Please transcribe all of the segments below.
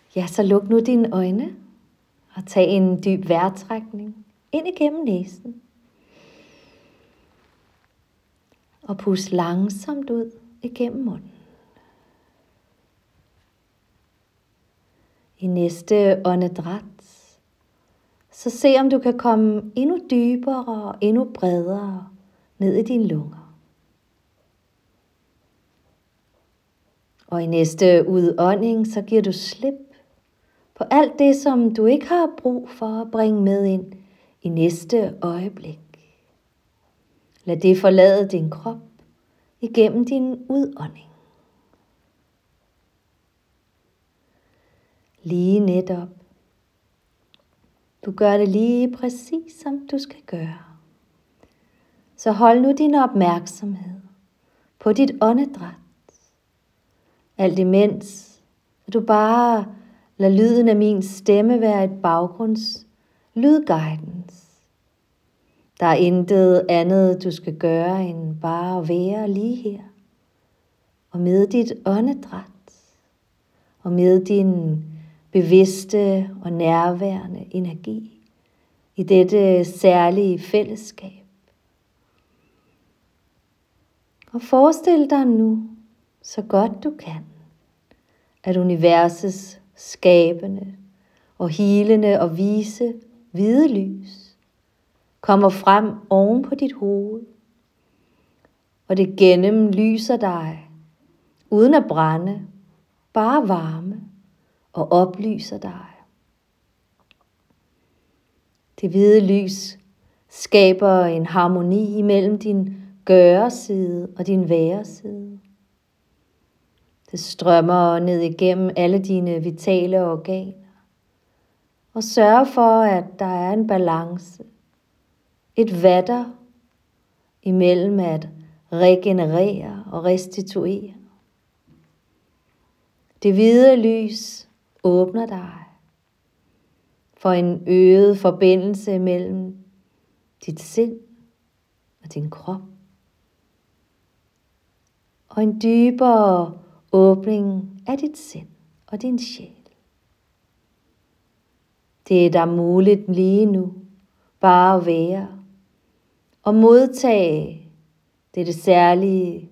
Ja, så luk nu dine øjne og tag en dyb vejrtrækning ind igennem næsen. Og pust langsomt ud igennem munden. I næste åndedræt, så se om du kan komme endnu dybere og endnu bredere ned i dine lunger. Og i næste udånding, så giver du slip på alt det, som du ikke har brug for at bringe med ind i næste øjeblik. Lad det forlade din krop igennem din udånding. Lige netop. Du gør det lige præcis, som du skal gøre. Så hold nu din opmærksomhed på dit åndedræt. Alt imens du bare lader lyden af min stemme være et baggrunds lydguidance. Der er intet andet, du skal gøre, end bare at være lige her. Og med dit åndedræt, og med din bevidste og nærværende energi i dette særlige fællesskab. Og forestil dig nu, så godt du kan, at universets skabende og helende og vise hvide lys kommer frem oven på dit hoved, og det gennemlyser dig, uden at brænde, bare varme og oplyser dig. Det hvide lys skaber en harmoni mellem din gøre-side og din være-side. Det strømmer ned igennem alle dine vitale organer og sørger for, at der er en balance, et vatter imellem at regenerere og restituere. Det hvide lys åbner dig for en øget forbindelse mellem dit sind og din krop, og en dybere åbning af dit sind og din sjæl. Det er der muligt lige nu bare at være og modtage dette særlige,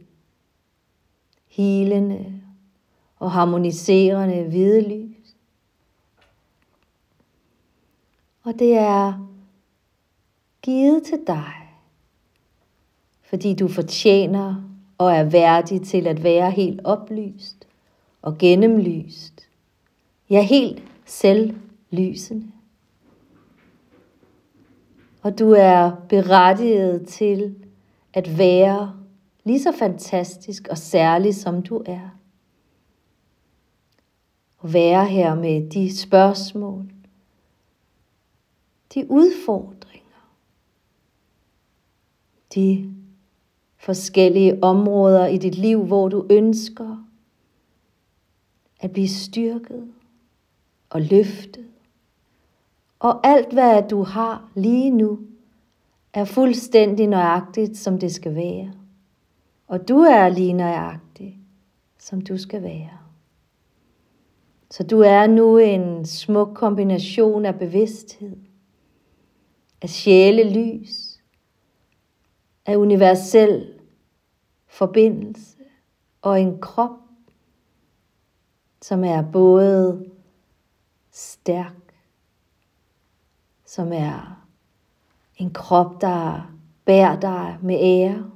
helende og harmoniserende hvide lys. Og det er givet til dig, fordi du fortjener og er værdig til at være helt oplyst og gennemlyst. Ja, helt selvlysende. Og du er berettiget til at være lige så fantastisk og særlig som du er. Og være her med de spørgsmål, de udfordringer, de forskellige områder i dit liv, hvor du ønsker at blive styrket og løftet. Og alt, hvad du har lige nu, er fuldstændig nøjagtigt, som det skal være. Og du er lige nøjagtig, som du skal være. Så du er nu en smuk kombination af bevidsthed, af sjælelys, af universel forbindelse og en krop, som er både stærk, som er en krop, der bærer dig med ære.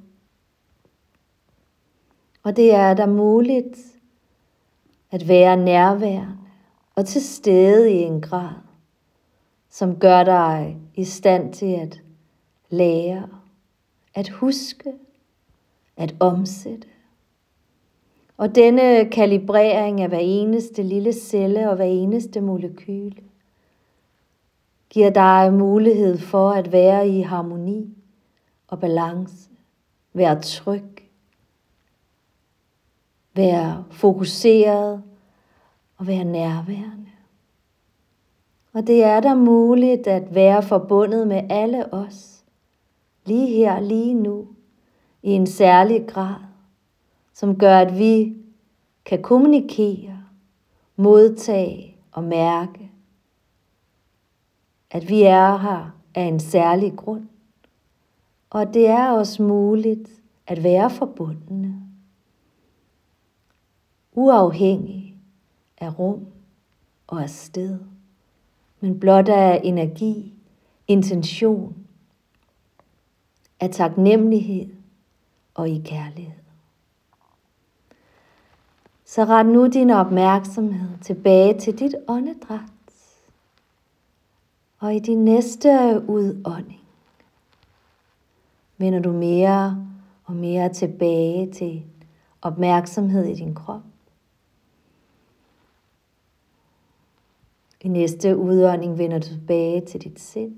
Og det er der muligt at være nærværende og til stede i en grad, som gør dig i stand til at lære, at huske, at omsætte. Og denne kalibrering af hver eneste lille celle og hver eneste molekyle giver dig mulighed for at være i harmoni og balance, være tryg, være fokuseret og være nærværende. Og det er der muligt at være forbundet med alle os, lige her, lige nu, i en særlig grad, som gør, at vi kan kommunikere, modtage og mærke, at vi er her af en særlig grund, og det er også muligt at være forbundne, uafhængig af rum og af sted, men blot af energi, intention, af taknemmelighed og i kærlighed. Så ret nu din opmærksomhed tilbage til dit åndedræt, og i din næste udånding vender du mere og mere tilbage til opmærksomhed i din krop. I næste udånding vender du tilbage til dit sind.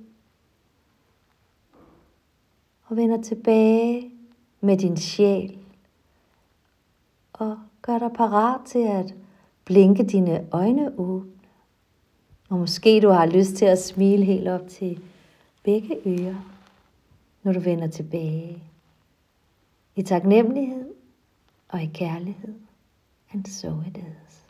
Og vender tilbage med din sjæl. Og gør dig parat til at blinke dine øjne åbne. Og måske du har lyst til at smile helt op til begge ører, når du vender tilbage. I taknemmelighed og i kærlighed. And so it is.